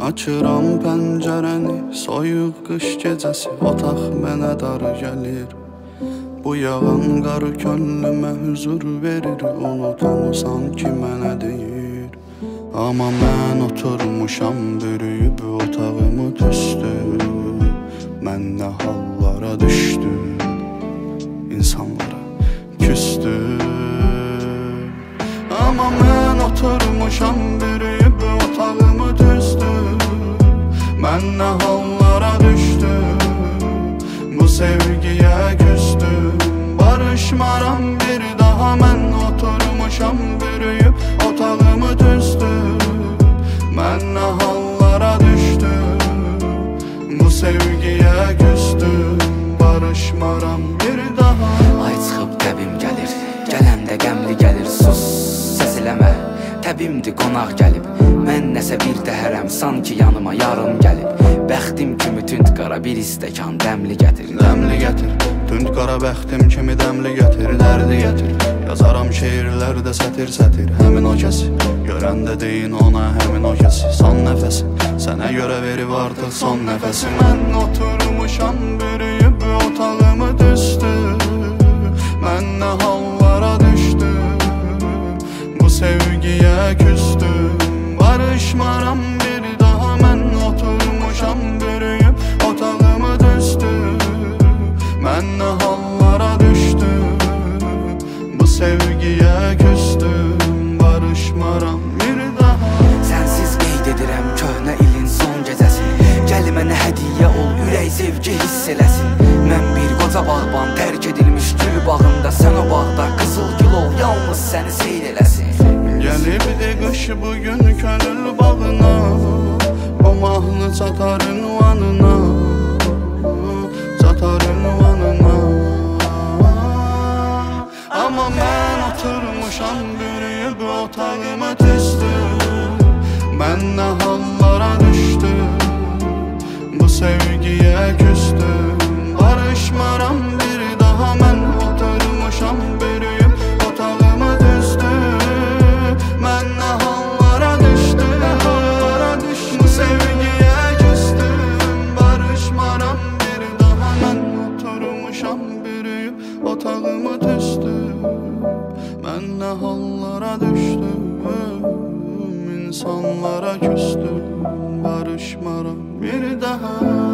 Açıram pəncərəni, soyuq qış gecəsi, otaq mənə dar gəlir. Bu yağan qarı könlümə hüzur verir, unutan sanki mənə deyir. Amma mən oturmuşam bürüyüb otağımı tüstü. Mən nə hallara düşdüm, insanlara küstüm. Amma mən oturmuşam bürüyüb otağımı tüstü. Mən nə hallara düşdüm, bu sevgiyə küstüm. Barışmaram bir daha, mən oturmuşam bürüyüb otağımı tüstü. Mən nə hallara düşdüm, bu sevgiyə küstüm. Barışmaram bir daha. Ay çıxıb təbim gəlir, gələndə qəmli gəlir. Sus, səs eləmə, təbimdir qonaq gəlib. Mən nəsə bir dəhərəm, sanki yanıma yarım gəlib. Bəxtim kimi tünd qara bir istəkan dəmli gətir. Dəmli gətir, tünd qara bəxtim kimi dəmli gətir. Dərdi gətir, yazaram şeirlərdə sətir-sətir. Həmin o kəsi, görəndə deyin ona həmin o kəsi. Son nəfəsi, sənə görə verib artıq son nəfəsi. Mən oturmuşam bürüyüb otağımı tüstü. Mən nə hallara düşdüm, bu sevgiyə küstüm. Barışmaram bir daha, mən oturmuşam bürüyüb otağımı tüstü. Mən nə hallara düşdüm, bu sevgiyə küstüm. Barışmaram bir daha. Sənsiz qeyd edirəm köhnə ilin son gecəsini. Gəl mənə hədiyyə ol, ürək sevgi hiss eləsin. Mən bir qoca bağban, tərk edilmiş gül bağında. Sən o bağda qızıl gül ol, yalnız səni seyr eləsin. Gəlibdi qış bugün könül bağına, o mahnı çatar ünvanına, çatar ünvanına. Amma mən oturmuşam bürüyüb otağımı tüstü. Mən nə hallara düşdüm, bu sevgiyə küstüm. Barışmaram bir daha, mən oturmuşam bürüyüb otağımı tüstü. Mən nə hallara düşdüm, bu sevgiyə küstüm. Barışmaram bir daha, mən oturmuşam bürüyüb otağımı tüstü. Mən nə hallara düşdüm, insanlara küstüm. Barışmaram bir daha.